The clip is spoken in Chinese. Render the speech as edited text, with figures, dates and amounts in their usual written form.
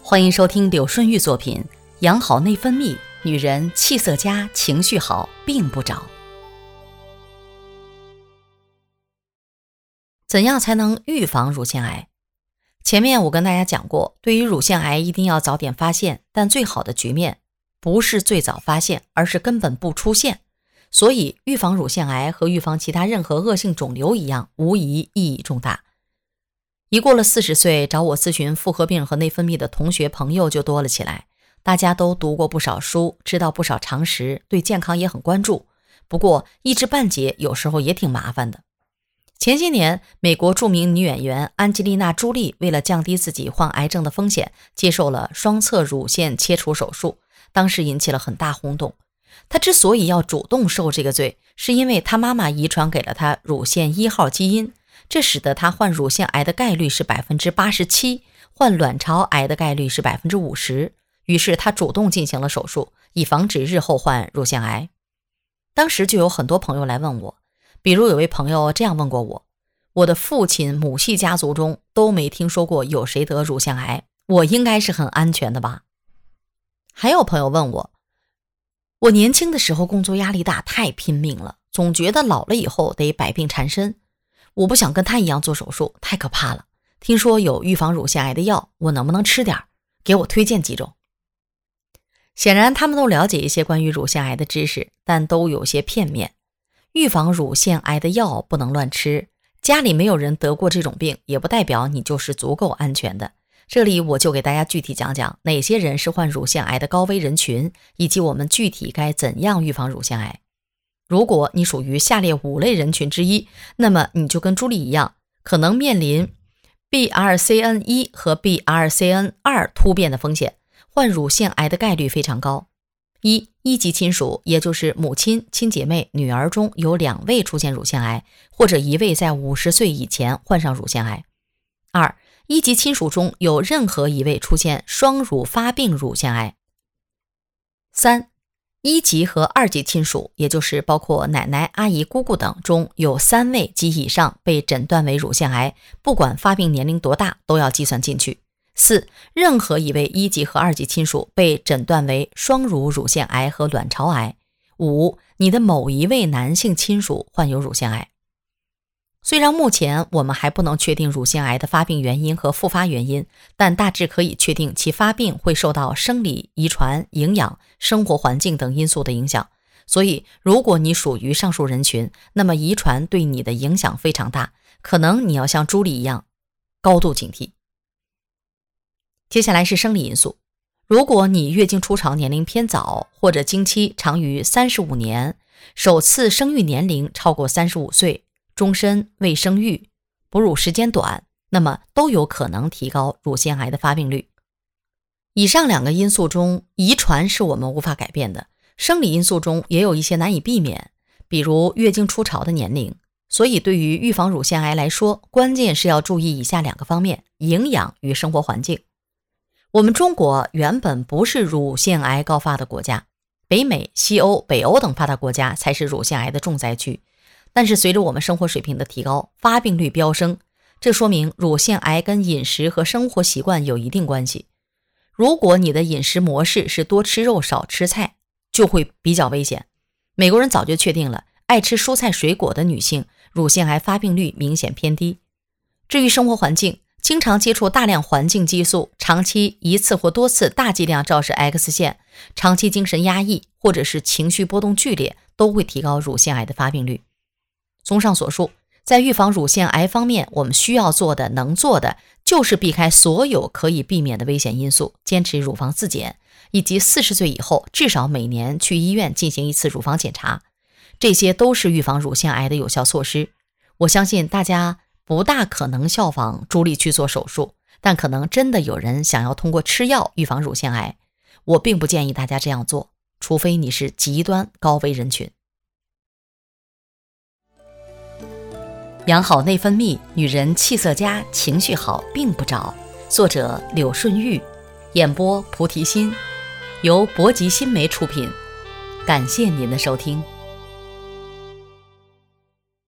欢迎收听柳顺玉作品《养好内分泌，女人气色佳，情绪好，病不着》。怎样才能预防乳腺癌？前面我跟大家讲过，对于乳腺癌一定要早点发现，但最好的局面不是最早发现，而是根本不出现。所以预防乳腺癌和预防其他任何恶性肿瘤一样，无疑意义重大。一过了40岁，找我咨询妇科病和内分泌的同学朋友就多了起来。大家都读过不少书，知道不少常识，对健康也很关注。不过一知半解有时候也挺麻烦的。前些年，美国著名女演员安吉丽娜·朱莉为了降低自己患癌症的风险，接受了双侧乳腺切除手术，当时引起了很大轰动。她之所以要主动受这个罪，是因为她妈妈遗传给了她乳腺1号基因，这使得她患乳腺癌的概率是 87%， 患卵巢癌的概率是 50%， 于是她主动进行了手术，以防止日后患乳腺癌。当时就有很多朋友来问我，比如有位朋友这样问过我，我的父亲母系家族中都没听说过有谁得乳腺癌，我应该是很安全的吧？还有朋友问我年轻的时候工作压力大，太拼命了，总觉得老了以后得百病缠身，我不想跟他一样做手术，太可怕了。听说有预防乳腺癌的药，我能不能吃点？给我推荐几种。显然他们都了解一些关于乳腺癌的知识，但都有些片面。预防乳腺癌的药不能乱吃，家里没有人得过这种病，也不代表你就是足够安全的。这里我就给大家具体讲讲哪些人是患乳腺癌的高危人群，以及我们具体该怎样预防乳腺癌。如果你属于下列5类人群之一，那么你就跟朱莉一样，可能面临 BRCA1 和 BRCA2 突变的风险，患乳腺癌的概率非常高。一级亲属，也就是母亲、亲姐妹、女儿中有2位出现乳腺癌，或者1位在50岁以前患上乳腺癌。2一级亲属中有任何1位出现双乳发病乳腺癌。3一级和2级亲属，也就是包括奶奶、阿姨、姑姑等中有3位及以上被诊断为乳腺癌，不管发病年龄多大都要计算进去。4任何1位1级和2级亲属被诊断为双乳乳腺癌和卵巢癌。5你的某1位男性亲属患有乳腺癌。虽然目前我们还不能确定乳腺癌的发病原因和复发原因，但大致可以确定其发病会受到生理、遗传、营养、生活环境等因素的影响。所以如果你属于上述人群，那么遗传对你的影响非常大，可能你要像朱莉一样高度警惕。接下来是生理因素，如果你月经初潮年龄偏早，或者经期长于35年，首次生育年龄超过35岁，终身未生育，哺乳时间短，那么都有可能提高乳腺癌的发病率。以上2个因素中，遗传是我们无法改变的，生理因素中也有一些难以避免，比如月经初潮的年龄。所以对于预防乳腺癌来说，关键是要注意以下2个方面：营养与生活环境。我们中国原本不是乳腺癌高发的国家，北美、西欧、北欧等发达国家才是乳腺癌的重灾区。但是随着我们生活水平的提高，发病率飙升，这说明乳腺癌跟饮食和生活习惯有一定关系。如果你的饮食模式是多吃肉少吃菜，就会比较危险。美国人早就确定了，爱吃蔬菜水果的女性，乳腺癌发病率明显偏低。至于生活环境，经常接触大量环境激素，长期1次或多次大剂量照射 X 线，长期精神压抑，或者是情绪波动剧烈，都会提高乳腺癌的发病率。综上所述，在预防乳腺癌方面，我们需要做的、能做的，就是避开所有可以避免的危险因素，坚持乳房自检，以及40岁以后至少每年去医院进行1次乳房检查。这些都是预防乳腺癌的有效措施。我相信大家不大可能效仿朱莉去做手术，但可能真的有人想要通过吃药预防乳腺癌。我并不建议大家这样做，除非你是极端高危人群。养好内分泌，女人气色佳，情绪好，病不着。作者柳顺玉，演播菩提心，由博吉新媒出品。感谢您的收听。